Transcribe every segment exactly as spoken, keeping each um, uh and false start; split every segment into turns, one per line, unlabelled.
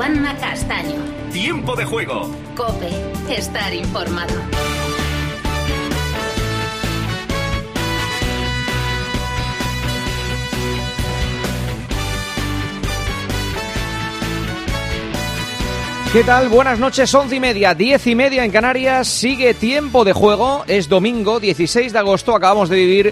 Juanma Castaño.
Tiempo de juego.
COPE. Estar informado.
¿Qué tal? Buenas noches, once y media, diez y media en Canarias. Sigue tiempo de juego. Es domingo, dieciséis de agosto. Acabamos de vivir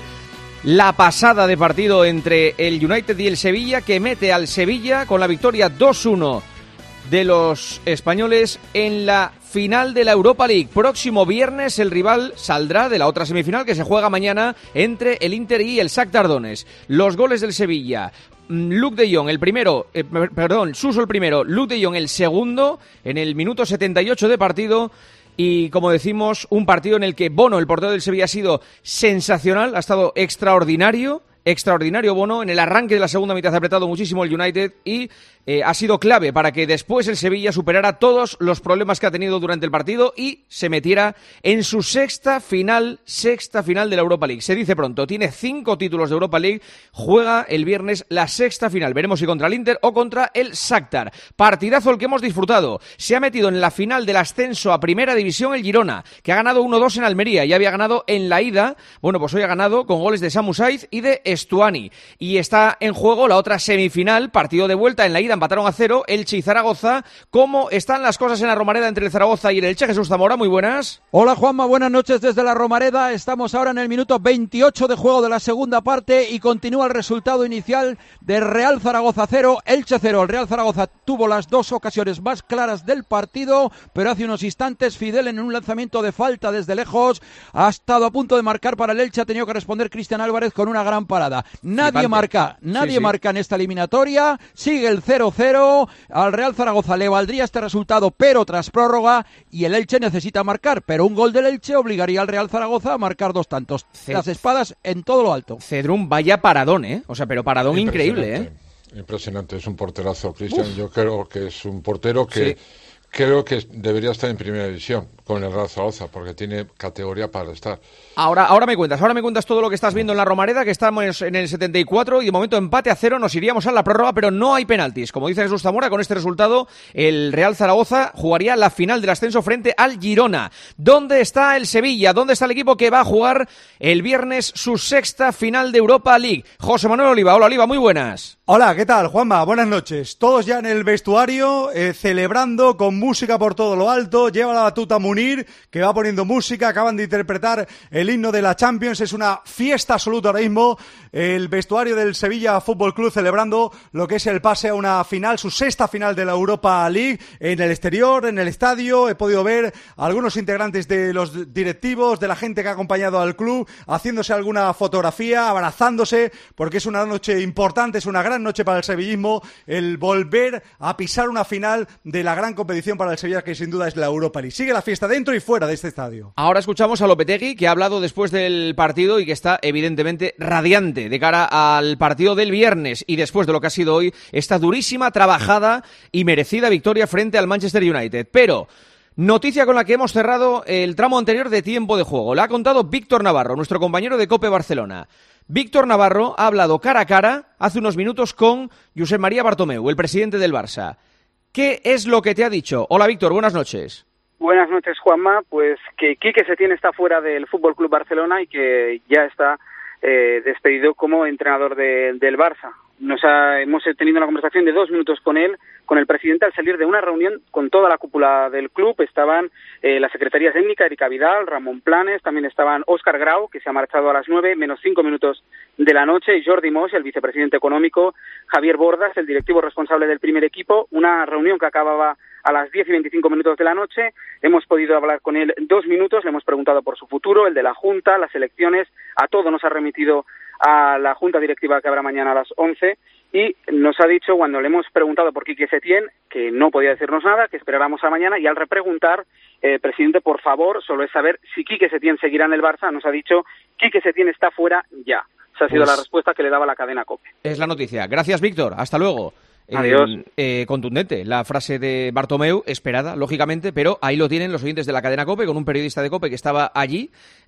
la pasada de partido entre el United y el Sevilla, que mete al Sevilla con la victoria dos uno de los españoles en la final de la Europa League. Próximo viernes el rival saldrá de la otra semifinal que se juega mañana entre el Inter y el Shakhtar Donetsk. Los goles del Sevilla: Luuk de Jong el primero, eh, perdón, Suso el primero, Luuk de Jong el segundo en el minuto setenta y ocho de partido. Y como decimos, un partido en el que Bono, el portero del Sevilla, ha sido sensacional, ha estado extraordinario. Extraordinario Bono, en el arranque de la segunda mitad ha apretado muchísimo el United y eh, ha sido clave para que después el Sevilla superara todos los problemas que ha tenido durante el partido y se metiera en su sexta final, sexta final de la Europa League. Se dice pronto, tiene cinco títulos de Europa League, juega el viernes la sexta final. Veremos si contra el Inter o contra el Shakhtar. Partidazo el que hemos disfrutado. Se ha metido en la final del ascenso a Primera División el Girona, que ha ganado uno dos en Almería y había ganado en la ida. Bueno, pues hoy ha ganado con goles de Samu Saiz y de Estuani. Y está en juego la otra semifinal, partido de vuelta. En la ida empataron a cero Elche y Zaragoza. ¿Cómo están las cosas en la Romareda entre el Zaragoza y el Elche? Jesús Zamora, muy buenas.
Hola Juanma, buenas noches desde la Romareda. Estamos ahora en el minuto veintiocho de juego de la segunda parte y continúa el resultado inicial de Real Zaragoza cero, Elche cero. El Real Zaragoza tuvo las dos ocasiones más claras del partido, pero hace unos instantes Fidel, en un lanzamiento de falta desde lejos, ha estado a punto de marcar para el Elche. Ha tenido que responder Cristian Álvarez con una gran parada. Nadie Flipante. marca, nadie sí, sí. marca en esta eliminatoria. Sigue el cero cero. Al Real Zaragoza le valdría este resultado, pero tras prórroga, y el Elche necesita marcar, pero un gol del Elche obligaría al Real Zaragoza a marcar dos tantos. C- Las espadas en todo lo alto.
Cedrún, vaya paradón, ¿eh? O sea, pero paradón increíble, ¿eh?
Impresionante, es un porterazo, Cristian. Yo creo que es un portero que sí. creo que debería estar en Primera División con el Real Zaragoza, porque tiene categoría para estar.
Ahora, ahora me cuentas, ahora me cuentas todo lo que estás viendo en la Romareda, que estamos en el setenta y cuatro y de momento empate a cero, nos iríamos a la prórroga, pero no hay penaltis. Como dice Jesús Zamora, con este resultado el Real Zaragoza jugaría la final del ascenso frente al Girona. ¿Dónde está el Sevilla? ¿Dónde está el equipo que va a jugar el viernes su sexta final de Europa League? José Manuel Oliva. Hola Oliva, muy buenas.
Hola, ¿qué tal, Juanma? Buenas noches. Todos ya en el vestuario, eh, celebrando con música por todo lo alto. Lleva la batuta Munir, que va poniendo música. Acaban de interpretar el himno de la Champions. Es una fiesta absoluta ahora mismo. El vestuario del Sevilla Fútbol Club celebrando lo que es el pase a una final, su sexta final de la Europa League. En el exterior, en el estadio, he podido ver a algunos integrantes de los directivos, de la gente que ha acompañado al club, haciéndose alguna fotografía, abrazándose, porque es una noche importante, es una gran noche para el sevillismo, el volver a pisar una final de la gran competición para el Sevilla, que sin duda es la Europa League. Sigue la fiesta dentro y fuera de este estadio.
Ahora escuchamos a Lopetegui, que ha hablado después del partido y que está evidentemente radiante de cara al partido del viernes y después de lo que ha sido hoy esta durísima, trabajada y merecida victoria frente al Manchester United. Pero noticia con la que hemos cerrado el tramo anterior de tiempo de juego. La ha contado Víctor Navarro, nuestro compañero de COPE Barcelona. Víctor Navarro ha hablado cara a cara hace unos minutos con Josep María Bartomeu, el presidente del Barça. ¿Qué es lo que te ha dicho? Hola Víctor, buenas noches.
Buenas noches, Juanma. Pues que Quique Setién está fuera del Fútbol Club Barcelona y que ya está eh, despedido como entrenador de, del Barça. Nos ha, hemos tenido una conversación de dos minutos con él, con el presidente, al salir de una reunión con toda la cúpula del club. Estaban eh, la Secretaría Técnica, Erika Vidal, Ramón Planes, también estaban Óscar Grau, que se ha marchado a las nueve, menos cinco minutos de la noche, y Jordi Moix, el vicepresidente económico, Javier Bordas, el directivo responsable del primer equipo. Una reunión que acababa a las diez y veinticinco minutos de la noche. Hemos podido hablar con él dos minutos, le hemos preguntado por su futuro, el de la Junta, las elecciones, a todo nos ha remitido a la Junta Directiva que habrá mañana a las once, y nos ha dicho, cuando le hemos preguntado por Quique Setién, que no podía decirnos nada, que esperáramos a mañana, y al repreguntar, eh, presidente, por favor, solo es saber si Quique Setién seguirá en el Barça. Nos ha dicho, Quique Setién está fuera ya. Esa ha sido pues la respuesta que le daba la cadena COPE.
Es la noticia. Gracias, Víctor. Hasta luego.
Adiós.
Eh, eh, contundente la frase de Bartomeu, esperada, lógicamente, pero ahí lo tienen los oyentes de la cadena COPE, con un periodista de COPE que estaba allí,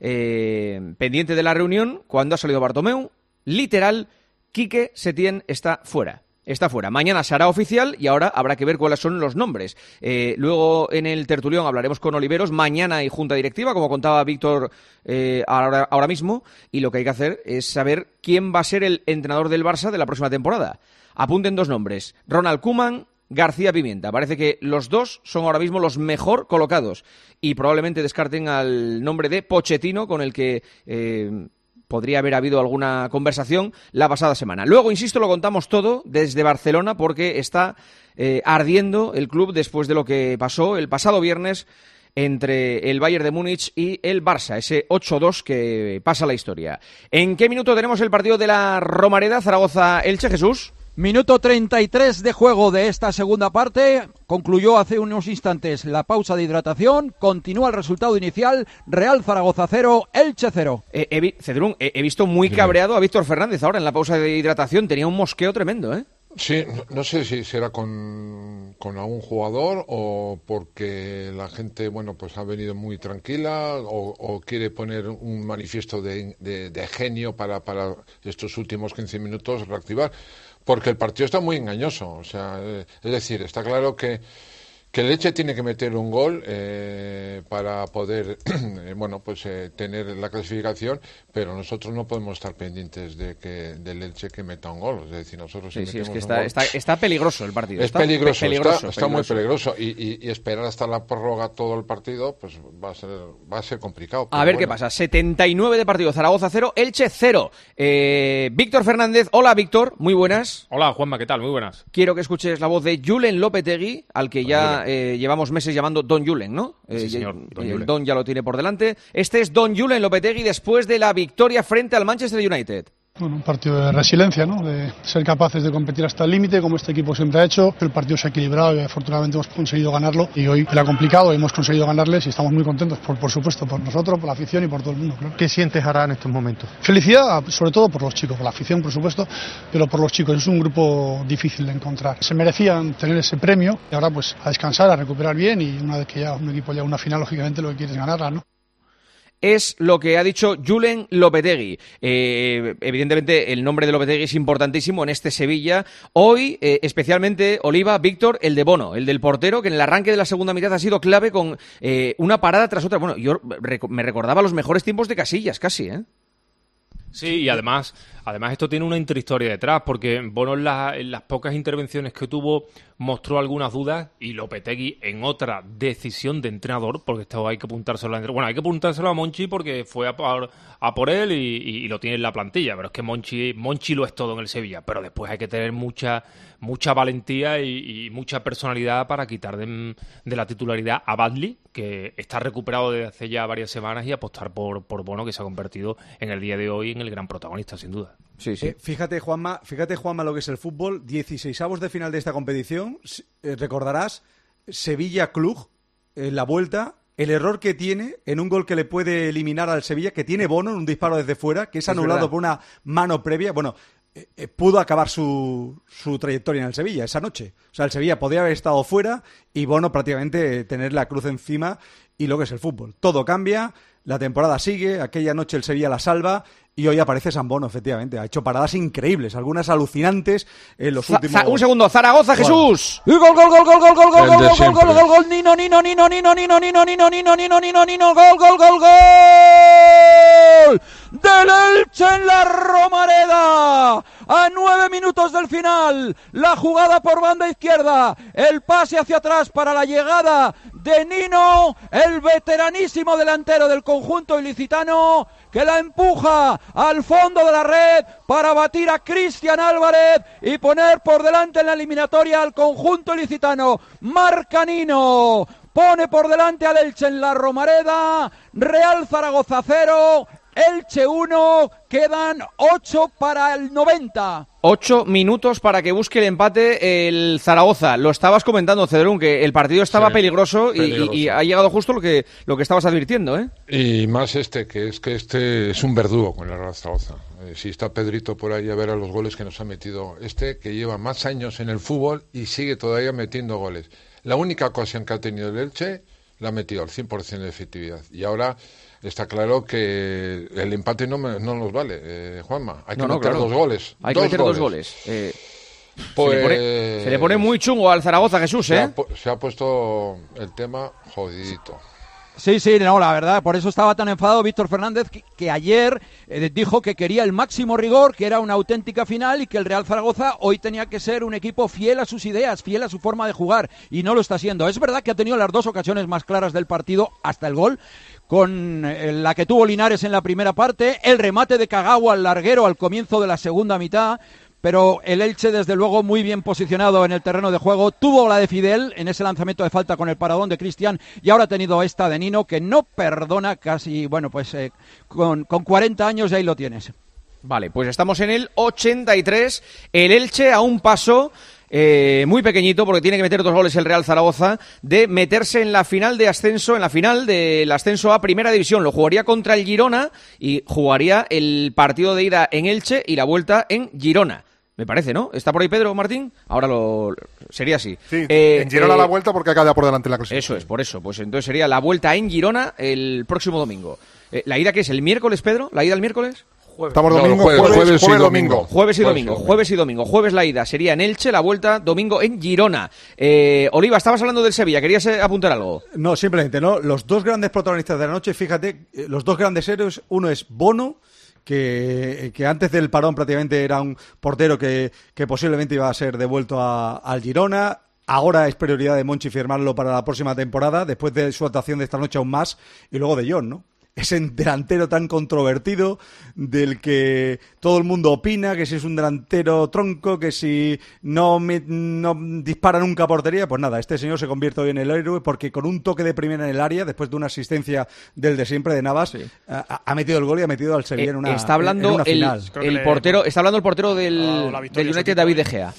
eh, pendiente de la reunión, cuando ha salido Bartomeu. Literal, Quique Setién está fuera. está fuera. Mañana se hará oficial y ahora habrá que ver cuáles son los nombres. Eh, luego en el tertulión hablaremos con Oliveros. Mañana hay junta directiva, como contaba Víctor eh, ahora, ahora mismo, y lo que hay que hacer es saber quién va a ser el entrenador del Barça de la próxima temporada. Apunten dos nombres, Ronald Koeman, García Pimienta. Parece que los dos son ahora mismo los mejor colocados y probablemente descarten al nombre de Pochettino, con el que eh, podría haber habido alguna conversación la pasada semana. Luego, insisto, lo contamos todo desde Barcelona porque está eh, ardiendo el club después de lo que pasó el pasado viernes entre el Bayern de Múnich y el Barça, ese ocho dos que pasa la historia. ¿En qué minuto tenemos el partido de la Romareda, Zaragoza-Elche, Jesús?
Minuto treinta y tres de juego de esta segunda parte. Concluyó hace unos instantes la pausa de hidratación. Continúa el resultado inicial. Real Zaragoza cero, Elche cero.
Eh, he vi- Cedrún, he, he visto muy cabreado a Víctor Fernández ahora en la pausa de hidratación. Tenía un mosqueo tremendo, ¿eh?
Sí, no, no sé si será con, con algún jugador o porque la gente, bueno, pues ha venido muy tranquila o, o quiere poner un manifiesto de, de, de genio para, para estos últimos quince minutos reactivar. Porque el partido está muy engañoso, o sea, eh, es decir, está claro que, que el Elche tiene que meter un gol eh, para poder, eh, bueno, pues eh, tener la clasificación, pero nosotros no podemos estar pendientes de que del Elche que meta un gol, es decir, nosotros
Sí,
si
sí, es que
metemos un
está,
gol,
está, está peligroso el partido.
es
está
peligroso,
pe- peligroso,
está, está muy
peligroso.
peligroso y, y, y esperar hasta la prórroga todo el partido, pues va a ser, va a ser complicado.
A ver
bueno.
qué pasa. setenta y nueve de partido, Zaragoza cero, Elche cero. Eh, Víctor Fernández, hola Víctor, muy buenas.
Hola Juanma, ¿qué tal? Muy buenas.
Quiero que escuches la voz de Julen Lopetegui, al que ya eh, llevamos meses llamando Don Julen, ¿no? Eh,
Sí, señor,
ya-
Don
el
Julen.
Don ya lo tiene por delante. Este es Don Julen Lopetegui después de la victoria frente al Manchester United.
Bueno, un partido de resiliencia, ¿no? De ser capaces de competir hasta el límite, como este equipo siempre ha hecho. El partido se ha equilibrado y afortunadamente hemos conseguido ganarlo. Y hoy era complicado y hemos conseguido ganarles y estamos muy contentos, por, por supuesto, por nosotros, por la afición y por todo el mundo, claro.
¿Qué sientes ahora en estos momentos?
Felicidad, sobre todo por los chicos, por la afición, por supuesto, pero por los chicos. Es un grupo difícil de encontrar. Se merecían tener ese premio y ahora pues a descansar, a recuperar bien y una vez que ya un equipo llega a una final, lógicamente lo que quiere es ganarla, ¿no?
Es lo que ha dicho Julen Lopetegui. Eh, evidentemente, el nombre de Lopetegui es importantísimo en este Sevilla. Hoy, eh, especialmente, Oliva, Víctor, el de Bono, el del portero, que en el arranque de la segunda mitad ha sido clave con eh, una parada tras otra. Bueno, yo rec- me recordaba los mejores tiempos de Casillas, casi, ¿eh?
Sí, y además, además esto tiene una intrahistoria detrás, porque Bono en, la- en las pocas intervenciones que tuvo mostró algunas dudas y Lopetegui en otra decisión de entrenador, porque esto hay que apuntárselo a, bueno, hay que apuntárselo a Monchi porque fue a por, a por él y, y- y lo tiene en la plantilla, pero es que Monchi, Monchi lo es todo en el Sevilla, pero después hay que tener mucha mucha valentía y, y mucha personalidad para quitar de, de la titularidad a Badley, que está recuperado desde hace ya varias semanas, y apostar por, por Bono, que se ha convertido en el día de hoy en el gran protagonista, sin duda.
Sí, sí.
Eh, fíjate, Juanma, fíjate, Juanma, lo que es el fútbol. dieciseisavos de final de esta competición. S- eh, recordarás, Sevilla-Cluj, en la vuelta, el error que tiene en un gol que le puede eliminar al Sevilla, que tiene Bono en un disparo desde fuera, que es,
Es
anulado
verdad.
por una mano previa. Bueno, eh, eh, pudo acabar su, su trayectoria en el Sevilla esa noche. O sea, el Sevilla podía haber estado fuera y Bono prácticamente tener la cruz encima, y lo que es el fútbol. Todo cambia, la temporada sigue, aquella noche el Sevilla la salva y hoy aparece San Bono, efectivamente. Ha hecho paradas increíbles, algunas alucinantes en los
Za-
últimos...
za- un segundo, Zaragoza, Jesús.
Y gol, gol, gol, gol, gol, gol, gol,
El
gol,
de
gol,
siempre.
gol, gol, gol, Nino, Nino, Nino, Nino, Nino, Nino, Nino, Nino, Nino, Nino, Nino, gol, gol, gol, gol del Elche en la Romareda. A nueve minutos del final, la jugada por banda izquierda, el pase hacia atrás para la llegada de Nino, el veteranísimo delantero del conjunto ilicitano, que la empuja al fondo de la red para batir a Cristian Álvarez y poner por delante en la eliminatoria al conjunto ilicitano. Marca Nino, pone por delante al Elche en la Romareda. Real Zaragoza cero, Elche uno, quedan ocho para el noventa.
Ocho minutos para que busque el empate el Zaragoza. Lo estabas comentando, Cedrún, que el partido estaba
Sí,
peligroso, y,
peligroso.
y- y ha llegado justo lo que, lo que estabas advirtiendo, ¿eh?
Y más este, que es que este es un verdugo con el Real Zaragoza. Eh, si está Pedrito por ahí a ver a los goles que nos ha metido este, que lleva más años en el fútbol y sigue todavía metiendo goles. La única ocasión que ha tenido el Elche la ha metido al cien por ciento de efectividad. Y ahora está claro que el empate no, me- no nos vale, eh, Juanma. Hay que
No, no,
meter
claro.
dos goles.
Hay que
dos
meter
goles.
dos goles. Eh,
Pues...
Se, le pone, se le pone muy chungo al Zaragoza, Jesús,
se
¿eh?
Ha, se ha puesto el tema jodidito.
Sí, sí, no, la verdad, por eso estaba tan enfadado Víctor Fernández, que, que ayer eh, dijo que quería el máximo rigor, que era una auténtica final y que el Real Zaragoza hoy tenía que ser un equipo fiel a sus ideas, fiel a su forma de jugar, y no lo está siendo. Es verdad que ha tenido las dos ocasiones más claras del partido hasta el gol, con eh, la que tuvo Linares en la primera parte, el remate de Kagawa al larguero al comienzo de la segunda mitad, pero el Elche, desde luego, muy bien posicionado en el terreno de juego. Tuvo la de Fidel en ese lanzamiento de falta con el paradón de Cristian y ahora ha tenido esta de Nino, que no perdona casi, bueno, pues eh, con, con cuarenta años y ahí lo tienes.
Vale, pues estamos en el ochenta y tres. El Elche a un paso eh, muy pequeñito, porque tiene que meter dos goles el Real Zaragoza, de meterse en la final de ascenso, en la final del ascenso a Primera División. Lo jugaría contra el Girona y jugaría el partido de ida en Elche y la vuelta en Girona. Me parece, ¿no? ¿Está por ahí Pedro Martín? Ahora lo sería así.
Sí,
eh,
en Girona
eh,
la vuelta porque acá ya por delante la clasificación.
Eso es, por eso. Pues entonces sería la vuelta en Girona el próximo domingo. Eh, ¿La ida qué es? ¿El miércoles, Pedro? ¿La ida el miércoles?
Jueves. Estamos domingo,
no, jueves,
jueves,
jueves,
jueves,
y
domingo.
domingo.
Jueves y domingo, jueves y domingo. Jueves la ida sería en Elche, la vuelta domingo en Girona. Eh, Oliva, estabas hablando del Sevilla, ¿querías eh, apuntar algo?
No, simplemente, ¿no? Los dos grandes protagonistas de la noche, fíjate, eh, los dos grandes héroes, uno es Bono, que, que antes del parón prácticamente era un portero que, que posiblemente iba a ser devuelto a, al Girona. Ahora es prioridad de Monchi firmarlo para la próxima temporada, después de su actuación de esta noche aún más, y luego de John, ¿no? Ese delantero tan controvertido, del que todo el mundo opina, que si es un delantero tronco, que si no, me, no dispara nunca a portería, pues nada, este señor se convierte hoy en el héroe, porque con un toque de primera en el área, después de una asistencia del de siempre de Navas, sí. ha, ha metido el gol y ha metido al Sevilla eh, en una,
está hablando
en una
el,
final.
El portero, está hablando el portero del, del United, David De Gea.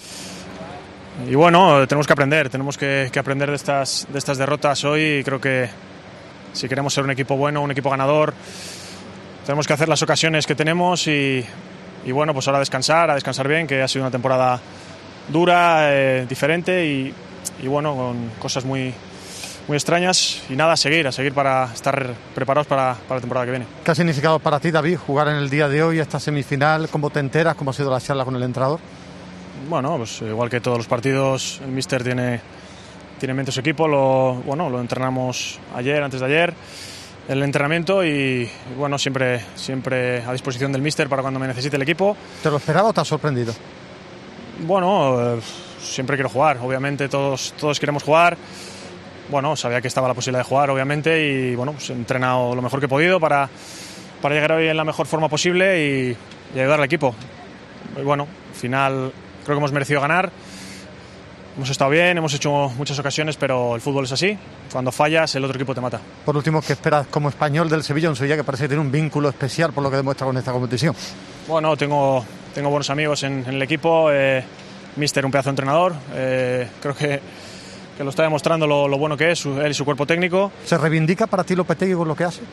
Y bueno, tenemos que aprender, tenemos que, que aprender de estas, de estas derrotas hoy. Creo que si queremos ser un equipo bueno, un equipo ganador, tenemos que hacer las ocasiones que tenemos y, y bueno, pues ahora descansar, a descansar bien, que ha sido una temporada dura, eh, diferente y, y bueno, con cosas muy, muy extrañas. Y nada, a seguir, a seguir para estar preparados para, para la temporada que viene.
¿Qué ha significado para ti, David, jugar en el día de hoy esta semifinal? ¿Cómo te enteras? ¿Cómo ha sido la charla con el entrenador?
Bueno, pues igual que todos los partidos, el míster tiene, tiene en mente su equipo. Lo, bueno, lo entrenamos ayer, antes de ayer, el entrenamiento y, y bueno, siempre, siempre a disposición del míster para cuando me necesite el equipo.
¿Te lo esperaba o te has sorprendido?
Bueno, eh, siempre quiero jugar, obviamente todos, todos queremos jugar. Bueno, sabía que estaba la posibilidad de jugar, obviamente, y bueno, pues he entrenado lo mejor que he podido para, para llegar hoy en la mejor forma posible y, y ayudar al equipo. Y bueno, al final creo que hemos merecido ganar, hemos estado bien, hemos hecho muchas ocasiones, pero el fútbol es así, cuando fallas el otro equipo te mata.
Por último, ¿qué esperas como español del Sevilla? Un Sevilla que parece que tiene un vínculo especial por lo que demuestra con esta competición.
Bueno, tengo, tengo buenos amigos en, en el equipo, eh, míster un pedazo de entrenador, eh, creo que, que lo está demostrando lo, lo bueno que es, su, él y su cuerpo técnico.
¿Se reivindica para ti Lopetegui con lo que hace?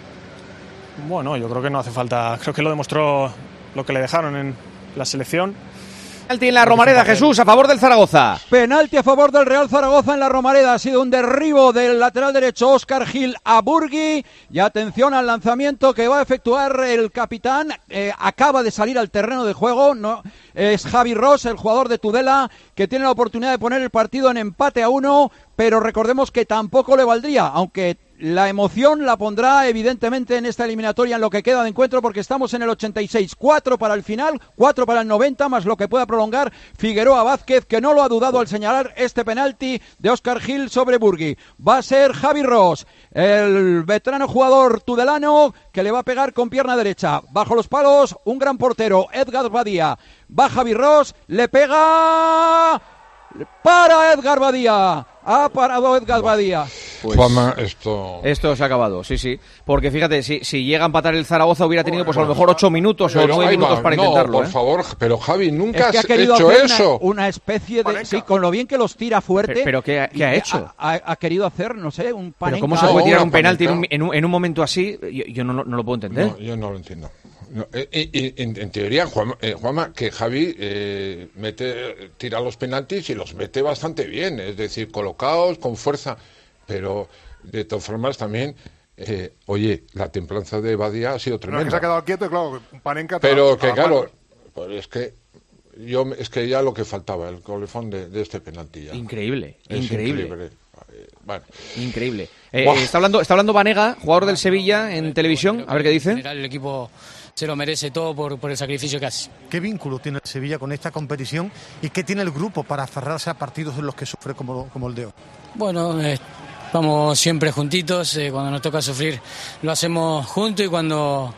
Bueno, yo creo que no hace falta, creo que lo demostró lo que le dejaron en la selección.
Penalti en la Romareda, Jesús, a favor del Zaragoza.
Penalti a favor del Real Zaragoza en la Romareda. Ha sido un derribo del lateral derecho Óscar Gil a Burgui. Y atención al lanzamiento que va a efectuar el capitán. Eh, acaba de salir al terreno de juego. No, es Javi Ross, el jugador de Tudela, que tiene la oportunidad de poner el partido en empate a uno. Pero recordemos que tampoco le valdría, aunque la emoción la pondrá evidentemente en esta eliminatoria en lo que queda de encuentro, porque estamos en el ochenta y seis, cuatro para el final, cuatro para el noventa, más lo que pueda prolongar Figueroa Vázquez, que no lo ha dudado al señalar este penalti de Óscar Gil sobre Burgui. Va a ser Javi Ross, el veterano jugador tudelano, que le va a pegar con pierna derecha. Bajo los palos, un gran portero, Edgar Badía. Va Javi Ross, le pega... para Edgar Badía. Ha parado Edgar Badía.
Pues Juanma, esto...
Esto se ha acabado, sí, sí. Porque fíjate, si, si llega a empatar el Zaragoza hubiera tenido pues a lo mejor ocho minutos pero o nueve minutos para
no,
intentarlo.
por
¿eh?
favor, pero Javi, nunca
es que ha
has
querido
hecho
hacer
eso.
Una, una especie de... Panenka. Sí, con lo bien que los tira fuerte.
Pero, pero ¿qué, ¿qué ha hecho?
Ha, ha, ha querido hacer, no sé, un panenka.
Pero ¿cómo se puede tirar un penalti en un, en, un, en un momento así? Yo, yo no, no lo puedo entender.
No, yo no lo entiendo. No, eh, eh, en, en teoría, Juanma, eh, Juanma que Javi eh, mete, tira los penaltis y los mete bastante bien, es decir, colocados, con fuerza, pero de todas formas también, eh, oye, la templanza de Badía ha sido tremenda.
No, es que se ha quedado quieto y claro, Panenka...
Pero que claro, pues es que yo es que ya lo que faltaba, el colofón de, de este penalti. Ya.
Increíble,
es
increíble.
increíble. Bueno.
Increíble. Eh, está hablando, está hablando Banega, jugador del Sevilla en televisión. A ver qué dice.
En general, el equipo se lo merece todo por, por el sacrificio que hace.
¿Qué vínculo tiene el Sevilla con esta competición y qué tiene el grupo para aferrarse a partidos en los que sufre como, como el de hoy?
Bueno, eh, vamos siempre juntitos. Eh, cuando nos toca sufrir lo hacemos juntos y cuando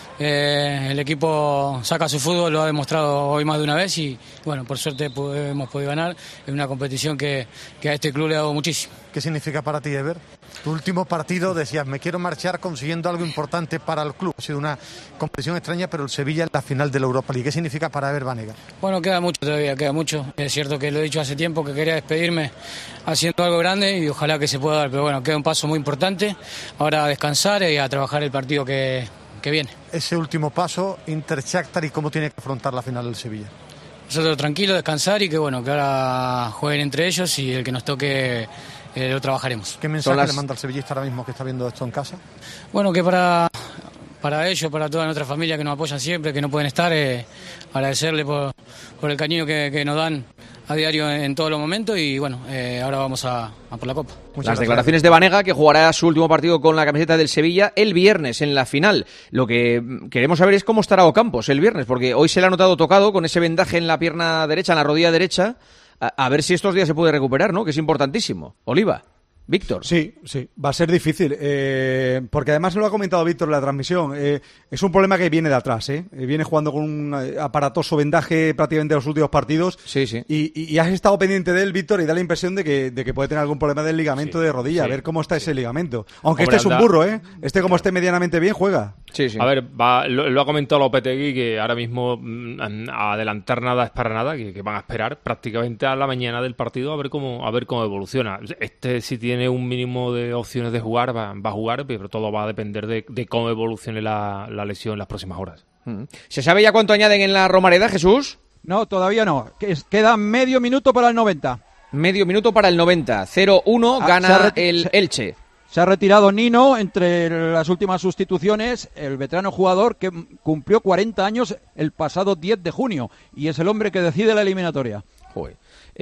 eh, el equipo saca su fútbol lo ha demostrado hoy más de una vez y bueno, por suerte hemos podido ganar en una competición que, que a este club le ha dado muchísimo.
¿Qué significa para ti, Ever? Tu último partido decías, me quiero marchar consiguiendo algo importante para el club. Ha sido una competición extraña, pero el Sevilla es la final de la Europa League. ¿Qué significa para Ever Banega?
Bueno, queda mucho todavía, queda mucho. Es cierto que lo he dicho hace tiempo, que quería despedirme haciendo algo grande y ojalá que se pueda dar. Pero bueno, queda un paso muy importante. Ahora a descansar y a trabajar el partido que, que viene.
Ese último paso, Inter-Shakhtar, ¿y cómo tiene que afrontar la final del Sevilla?
Nosotros tranquilos, descansar y que bueno, que ahora jueguen entre ellos y el que nos toque eh, lo trabajaremos.
¿Qué mensaje las... le manda al sevillista ahora mismo que está viendo esto en casa?
Bueno, que para, para ellos, para toda nuestra familia que nos apoyan siempre, que no pueden estar, eh, agradecerle por, por el cariño que, que nos dan a diario en, en todos los momentos y bueno, eh, ahora vamos a, a por la Copa.
Muchas Las declaraciones de Banega, que jugará su último partido con la camiseta del Sevilla el viernes en la final. Lo que queremos saber es cómo estará Ocampos el viernes, porque hoy se le ha notado tocado con ese vendaje en la pierna derecha, en la rodilla derecha. A, a ver si estos días se puede recuperar, ¿no? Que es importantísimo. Oliva. Víctor.
Sí, sí, va a ser difícil, eh, porque además lo ha comentado Víctor en la transmisión, eh, es un problema que viene de atrás, ¿eh? Viene jugando con un aparatoso vendaje prácticamente en los últimos partidos,
sí, sí.
Y, y, y has estado pendiente de él, Víctor, y da la impresión de que, de que puede tener algún problema del ligamento sí, de rodilla, sí, a ver cómo está ese ligamento. Aunque Hombre, este es un burro, ¿eh? Este como esté medianamente bien, juega.
Sí, sí. A ver, va, lo, lo ha comentado Lopetegui, que ahora mismo mm, a adelantar nada es para nada, que, que van a esperar prácticamente a la mañana del partido a ver cómo, a ver cómo evoluciona. Este sí tiene un mínimo de opciones de jugar, va, va a jugar, pero todo va a depender de, de cómo evolucione la, la lesión en las próximas horas.
¿Se sabe ya cuánto añaden en la Romareda, Jesús?
No, todavía no. Queda medio minuto para el noventa.
Medio minuto para el noventa. cero uno ah, gana el Elche.
Se ha retirado Nino entre las últimas sustituciones, el veterano jugador que cumplió cuarenta años el pasado diez de junio y es el hombre que decide la eliminatoria.
Joder.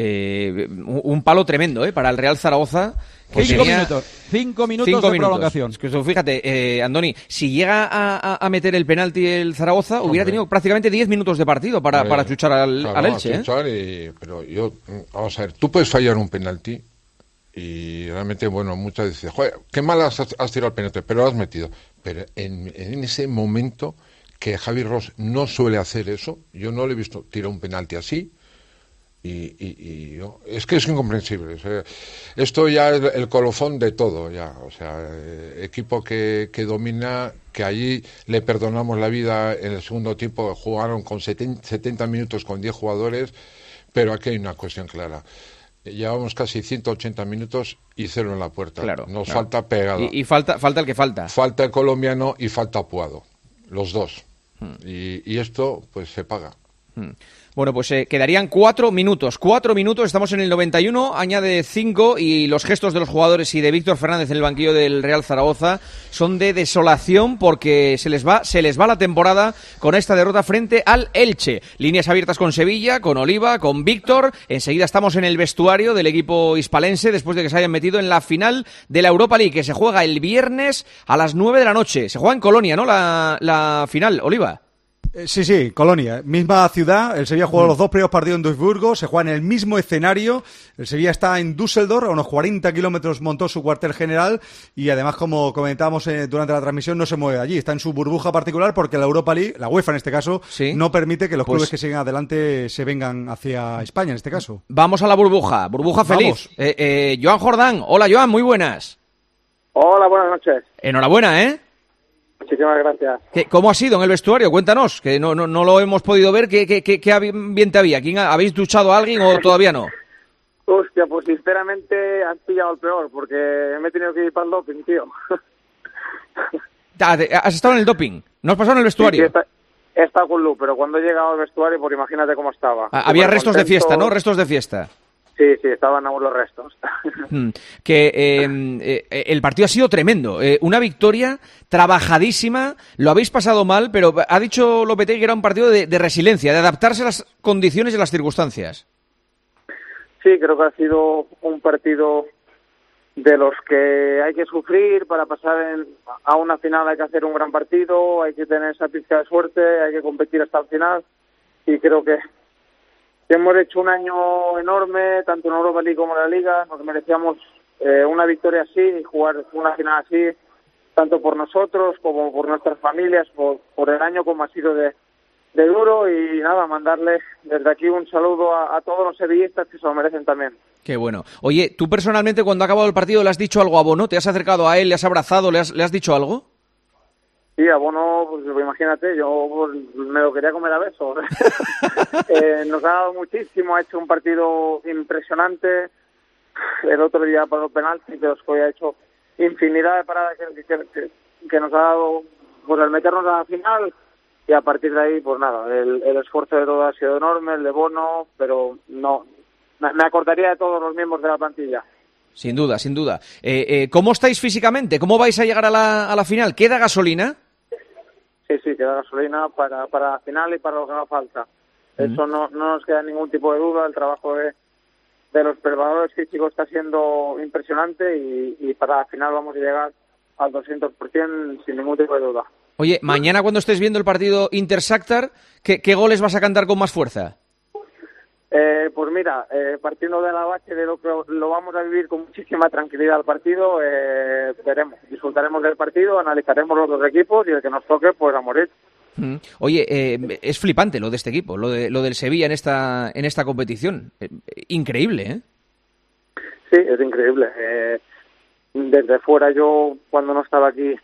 Eh, un palo tremendo, ¿eh? Para el Real Zaragoza.
Pues cinco, tenía... minutos, cinco minutos cinco de minutos. prolongación.
Es que, fíjate, eh, Andoni, si llega a, a meter el penalti el Zaragoza, Hombre. hubiera tenido prácticamente diez minutos de partido para, Hombre, para chuchar al, claro, al Elche.
Chuchar
¿eh?
y, pero yo, vamos a ver, tú puedes fallar un penalti y realmente, bueno, muchas veces, joder, qué mal has, has tirado el penalti, pero lo has metido. Pero en, en ese momento que Javi Ross no suele hacer eso, yo no le he visto tirar un penalti así. Y, y, y yo, es que es incomprensible. O sea, esto ya es el colofón de todo, ya. O sea, eh, equipo que, que domina, que allí le perdonamos la vida en el segundo tiempo, jugaron con setenta minutos con diez jugadores, pero aquí hay una cuestión clara. Llevamos casi ciento ochenta minutos y cero en la puerta.
Claro,
Nos
claro.
falta pegada.
Y, y falta, falta el que falta.
Falta el colombiano y falta Puado. Los dos. Hmm. Y, y esto, pues, se paga.
Hmm. Bueno, pues eh, quedarían cuatro minutos. Cuatro minutos, estamos en el noventa y uno, añade cinco y los gestos de los jugadores y de Víctor Fernández en el banquillo del Real Zaragoza son de desolación porque se les va, se les va la temporada con esta derrota frente al Elche. Líneas abiertas con Sevilla, con Oliva, con Víctor. Enseguida estamos en el vestuario del equipo hispalense después de que se hayan metido en la final de la Europa League, que se juega el viernes a las nueve de la noche. Se juega en Colonia, ¿no? La, la final, Oliva.
Sí, sí, Colonia, misma ciudad. El Sevilla jugó mm. los dos primeros partidos en Duisburgo, se juega en el mismo escenario. El Sevilla está en Düsseldorf, a unos cuarenta kilómetros montó su cuartel general y además, como comentábamos eh, durante la transmisión, no se mueve allí. Está en su burbuja particular porque la Europa League, la UEFA en este caso, ¿sí? no permite que los pues... clubes que siguen adelante se vengan hacia España en este caso.
Vamos a la burbuja, burbuja feliz. Eh, eh, Joan Jordán, hola Joan, muy buenas.
Hola, buenas noches.
Enhorabuena, ¿eh?
Muchísimas gracias.
¿Qué, ¿Cómo ha sido en el vestuario? Cuéntanos, que no no, no lo hemos podido ver. ¿Qué, qué, qué, qué ambiente había? ¿Quién, ¿Habéis duchado a alguien o todavía no?
Hostia, pues sinceramente has pillado el peor, porque me he tenido que ir para el doping, tío.
¿Has estado en el doping? ¿No has pasado en el vestuario?
Sí, sí, he estado con Lu, pero cuando he llegado al vestuario, pues imagínate cómo estaba.
Ah, había restos contento. de fiesta, ¿no? Restos de fiesta.
Sí, sí, estaban aún los restos.
Mm, que eh, eh, el partido ha sido tremendo. Eh, una victoria trabajadísima. Lo habéis pasado mal, pero ha dicho Lopetegui que era un partido de, de resiliencia, de adaptarse a las condiciones y a las circunstancias.
Sí, creo que ha sido un partido de los que hay que sufrir para pasar en, a una final. Hay que hacer un gran partido, hay que tener esa pizca de suerte, hay que competir hasta el final. Y creo que hemos hecho un año enorme, tanto en Europa League como en la Liga. Nos merecíamos eh, una victoria así y jugar una final así, tanto por nosotros como por nuestras familias, por, por el año como ha sido de, de duro. Y nada, mandarle desde aquí un saludo a, a todos los sevillistas que se lo merecen también.
Qué bueno. Oye, tú personalmente cuando ha acabado el partido le has dicho algo a Bono, ¿te has acercado a él, le has abrazado, le has, le has dicho algo?
Sí, a Bono, pues imagínate, yo pues, me lo quería comer a besos. eh, nos ha dado muchísimo, ha hecho un partido impresionante. El otro día para los penaltis, pero hoy ha hecho infinidad de paradas que, que, que, que nos ha dado pues, el meternos a la final. Y a partir de ahí, pues nada, el, el esfuerzo de todo ha sido enorme, el de Bono, pero no, me acordaría de todos los miembros de la plantilla.
Sin duda, sin duda. Eh, eh, ¿Cómo estáis físicamente? ¿Cómo vais a llegar a la, a la final? ¿Queda gasolina?
Sí, sí, queda gasolina para, para la final y para lo que haga falta. Mm. Eso no, no nos queda ningún tipo de duda. El trabajo de, de los preparadores físicos está siendo impresionante y, y para la final vamos a llegar al doscientos por ciento sin ningún tipo de duda.
Oye, mañana cuando estés viendo el partido Inter-Shakhtar, ¿qué, ¿qué goles vas a cantar con más fuerza?
Eh, pues mira, eh, partiendo de la base de lo que lo vamos a vivir con muchísima tranquilidad el partido, eh, veremos, disfrutaremos del partido, analizaremos los dos equipos y el que nos toque, pues a morir.
Mm. Oye, eh, es flipante lo de este equipo, lo de lo del Sevilla en esta en esta competición. Eh, increíble, ¿eh?
Sí, es increíble. Eh, desde fuera yo, cuando no estaba aquí,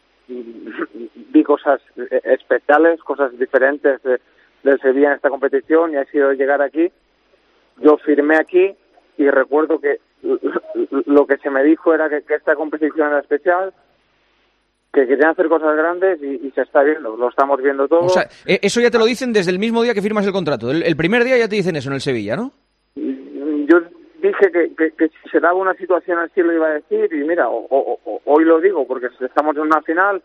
vi cosas especiales, cosas diferentes de, del Sevilla en esta competición y ha sido llegar aquí. Yo firmé aquí y recuerdo que lo que se me dijo era que, que esta competición era especial, que querían hacer cosas grandes y, y se está viendo, lo estamos viendo todo.
O sea, eso ya te lo dicen desde el mismo día que firmas el contrato. El, el primer día ya te dicen eso en el Sevilla, ¿no?
Yo dije que, que, que si se daba una situación así lo iba a decir y mira, o, o, o, hoy lo digo porque estamos en una final.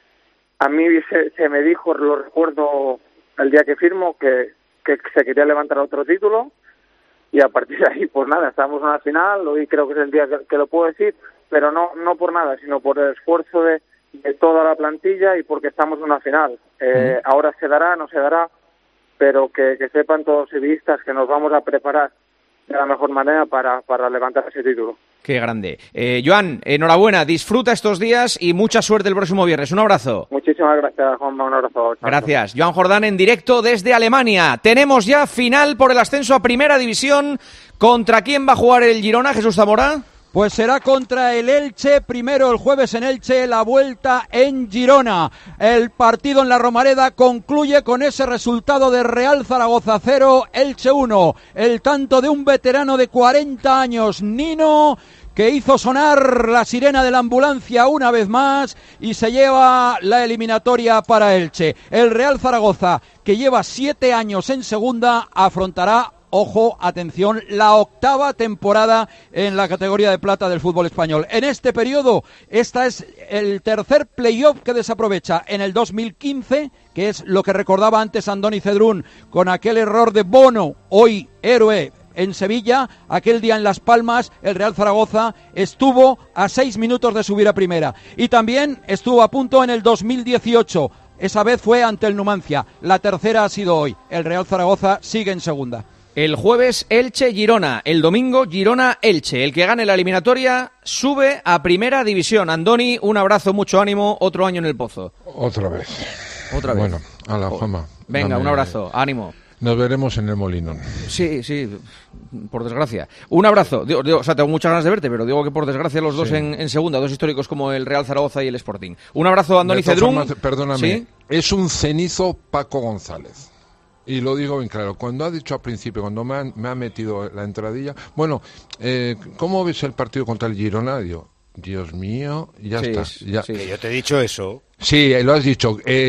A mí se, se me dijo, lo recuerdo el día que firmo, que, que se quería levantar otro título. Y a partir de ahí, pues nada, estamos en una final, hoy creo que es el día que, que lo puedo decir, pero no no por nada, sino por el esfuerzo de, de toda la plantilla y porque estamos en una final. Eh, mm. Ahora se dará, no se dará, pero que, que sepan todos los sevillistas que nos vamos a preparar de la mejor manera para, para levantar ese título.
Qué grande. Eh, Joan, enhorabuena, disfruta estos días y mucha suerte el próximo viernes. Un abrazo.
Muchísimas gracias, Juanma, un abrazo. Chao.
Gracias. Joan Jordán en directo desde Alemania. Tenemos ya final por el ascenso a Primera División. ¿Contra quién va a jugar el Girona, Jesús Zamora?
Pues será contra el Elche, primero el jueves en Elche, la vuelta en Girona. El partido en la Romareda concluye con ese resultado de Real Zaragoza cero, Elche uno. El tanto de un veterano de cuarenta años, Nino, que hizo sonar la sirena de la ambulancia una vez más y se lleva la eliminatoria para Elche. El Real Zaragoza, que lleva siete años en segunda, afrontará, ojo, atención, la octava temporada en la categoría de plata del fútbol español. En este periodo, esta es el tercer playoff que desaprovecha. En el dos mil quince, que es lo que recordaba antes Andoni Cedrún, con aquel error de Bono, hoy héroe en Sevilla, aquel día en Las Palmas, el Real Zaragoza estuvo a seis minutos de subir a primera. Y también estuvo a punto en el dos mil dieciocho. Esa vez fue ante el Numancia. La tercera ha sido hoy. El Real Zaragoza sigue en segunda.
El jueves Elche-Girona, el domingo Girona-Elche. El que gane la eliminatoria sube a Primera División. Andoni, un abrazo, mucho ánimo, otro año en el pozo.
Otra vez.
Otra vez.
Bueno, a la fama.
Venga,
Dame,
un abrazo, ánimo.
Nos veremos en el Molinón.
Sí, sí, por desgracia. Un abrazo. Digo, digo, o sea, tengo muchas ganas de verte, pero digo que por desgracia los dos sí. en, en segunda, dos históricos como el Real Zaragoza y el Sporting. Un abrazo, Andoni Cedrún.
Formas, perdóname, ¿sí? Es un cenizo Paco González. Y lo digo bien claro, cuando ha dicho al principio, cuando me ha, me ha metido la entradilla, bueno, eh, ¿cómo ves el partido contra el Girona? Digo, Dios mío, ya
sí,
está. Ya.
Sí, yo te he dicho eso.
Sí, lo has dicho. Eh,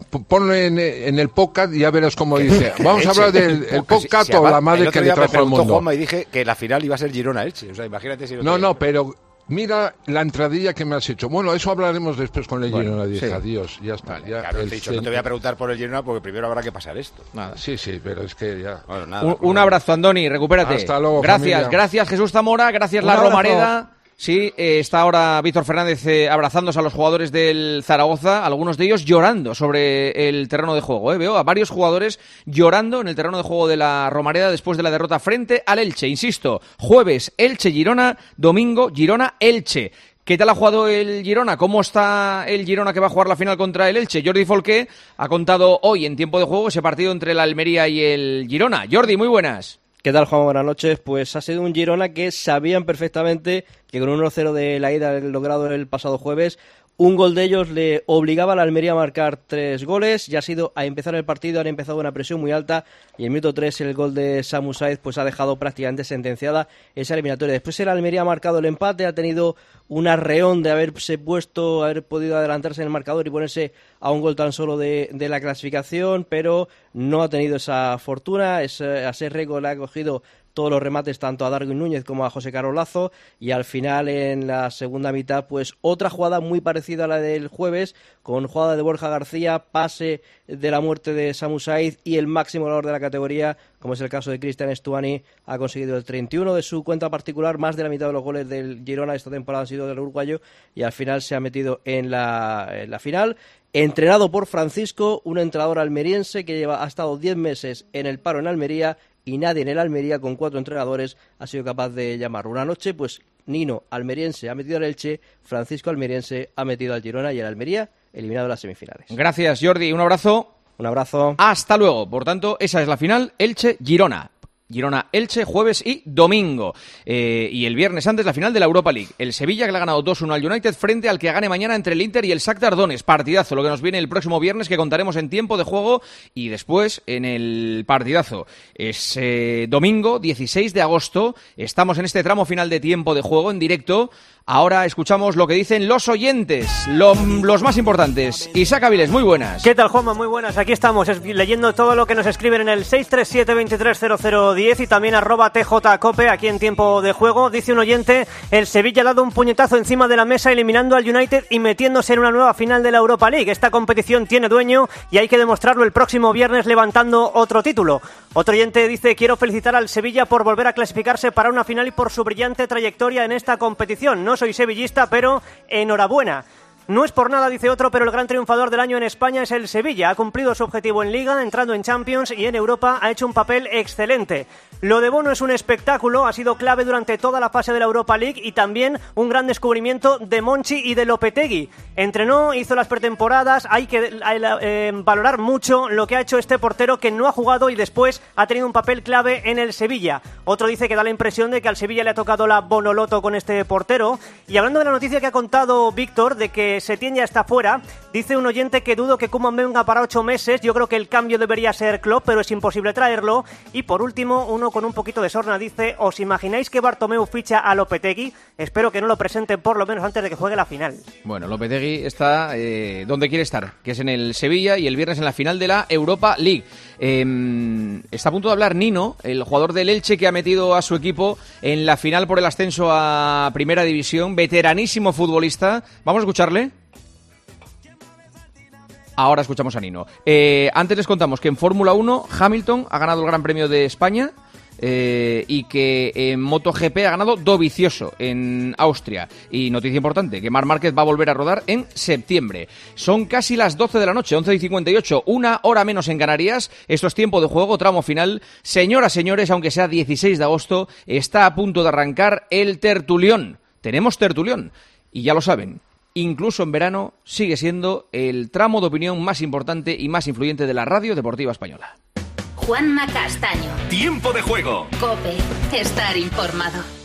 ponle en, en el podcast y ya verás cómo dice. Vamos a hablar del el podcast si, si o la madre que le trajo al mundo.
Juanma y dije que la final iba a ser Girona-Elche. O sea, imagínate si no.
No, no, pero mira la entradilla que me has hecho. Bueno, eso hablaremos después con el
bueno,
Girona. Dije,
sí.
adiós, ya está.
Vale,
ya
claro, te he dicho, no te voy a preguntar por el Girona porque primero habrá que pasar esto.
Nada. Sí, sí, pero es que ya.
Bueno, nada,
un, un abrazo, Andoni, recupérate.
Hasta luego.
Gracias,
familia.
gracias Jesús Zamora, gracias La Romareda. Sí, eh, está ahora Víctor Fernández eh, abrazándose a los jugadores del Zaragoza, algunos de ellos llorando sobre el terreno de juego. Eh. Veo a varios jugadores llorando en el terreno de juego de la Romareda después de la derrota frente al Elche. Insisto, jueves Elche-Girona, domingo Girona-Elche. ¿Qué tal ha jugado el Girona? ¿Cómo está el Girona que va a jugar la final contra el Elche? Jordi Folqué ha contado hoy en tiempo de juego ese partido entre la Almería y el Girona. Jordi, muy buenas.
¿Qué tal, Juan? Buenas noches. Pues ha sido un Girona que sabían perfectamente que con un uno cero de la ida logrado el pasado jueves, un gol de ellos le obligaba a la Almería a marcar tres goles. Ya ha sido a empezar el partido, han empezado una presión muy alta y en el minuto tres el gol de Samu Saiz pues ha dejado prácticamente sentenciada esa eliminatoria. Después el Almería ha marcado el empate, ha tenido un arreón de haberse puesto, haber podido adelantarse en el marcador y ponerse a un gol tan solo de, de la clasificación, pero no ha tenido esa fortuna. Es, a Serrego le ha cogido todos los remates tanto a Darwin Núñez como a José Carlos Lazo y al final en la segunda mitad pues otra jugada muy parecida a la del jueves con jugada de Borja García, pase de la muerte de Samu Saiz y el máximo goleador de la categoría, como es el caso de Cristian Stuani, ha conseguido el treinta y uno de su cuenta particular. Más de la mitad de los goles del Girona esta temporada han sido del uruguayo y al final se ha metido en la, en la final. Entrenado por Francisco, un entrenador almeriense que lleva, ha estado diez meses en el paro en Almería y nadie en el Almería, con cuatro entrenadores, ha sido capaz de llamarlo. Una noche, pues Nino, almeriense, ha metido al Elche, Francisco, almeriense, ha metido al Girona y el Almería, eliminado en las semifinales.
Gracias, Jordi. Un abrazo.
Un abrazo.
Hasta luego. Por tanto, esa es la final, Elche-Girona. Girona-Elche, jueves y domingo. Eh, y el viernes antes la final de la Europa League. El Sevilla, que le ha ganado dos uno al United, frente al que gane mañana entre el Inter y el Shakhtar Donetsk. Partidazo, lo que nos viene el próximo viernes, que contaremos en tiempo de juego. Y después, en el partidazo, es eh, domingo, dieciséis de agosto. Estamos en este tramo final de tiempo de juego, en directo. Ahora escuchamos lo que dicen los oyentes, lo, los más importantes. Isaac Avilés, muy buenas.
¿Qué tal, Juanma? Muy buenas. Aquí estamos es, leyendo todo lo que nos escriben en el seis tres siete, veintitrés cero cero diez y también arroba tjcope aquí en tiempo de juego. Dice un oyente, el Sevilla ha dado un puñetazo encima de la mesa eliminando al United y metiéndose en una nueva final de la Europa League. Esta competición tiene dueño y hay que demostrarlo el próximo viernes levantando otro título. Otro oyente dice, quiero felicitar al Sevilla por volver a clasificarse para una final y por su brillante trayectoria en esta competición. No soy sevillista, pero enhorabuena. No es por nada, dice otro, pero el gran triunfador del año en España es el Sevilla. Ha cumplido su objetivo en Liga, entrando en Champions y en Europa ha hecho un papel excelente. Lo de Bono es un espectáculo, ha sido clave durante toda la fase de la Europa League y también un gran descubrimiento de Monchi y de Lopetegui. Entrenó, hizo las pretemporadas, hay que eh, valorar mucho lo que ha hecho este portero que no ha jugado y después ha tenido un papel clave en el Sevilla. Otro dice que da la impresión de que al Sevilla le ha tocado la Bonoloto con este portero. Y hablando de la noticia que ha contado Víctor de que Setién ya está fuera, dice un oyente que dudo que Koeman venga para ocho meses. Yo creo que el cambio debería ser Klopp, pero es imposible traerlo. Y por último, uno con un poquito de sorna dice, ¿os imagináis que Bartomeu ficha a Lopetegui? Espero que no lo presenten por lo menos antes de que juegue la final.
Bueno, Lopetegui está eh, donde quiere estar, que es en el Sevilla y el viernes en la final de la Europa League. Eh, está a punto de hablar Nino, el jugador del Elche que ha metido a su equipo en la final por el ascenso a Primera División, veteranísimo futbolista. Vamos a escucharle. Ahora escuchamos a Nino. Eh, antes les contamos que en Fórmula uno Hamilton ha ganado el Gran Premio de España eh, y que en MotoGP ha ganado Dovizioso en Austria. Y noticia importante, que Marc Márquez va a volver a rodar en septiembre. Son casi las doce de la noche, once y cincuenta y ocho, una hora menos en Canarias. Esto es tiempo de juego, tramo final. Señoras, señores, aunque sea dieciséis de agosto, está a punto de arrancar el tertulión. Tenemos tertulión, y ya lo saben. Incluso en verano sigue siendo el tramo de opinión más importante y más influyente de la radio deportiva española.
Juanma Castaño.
Tiempo de juego.
COPE. Estar informado.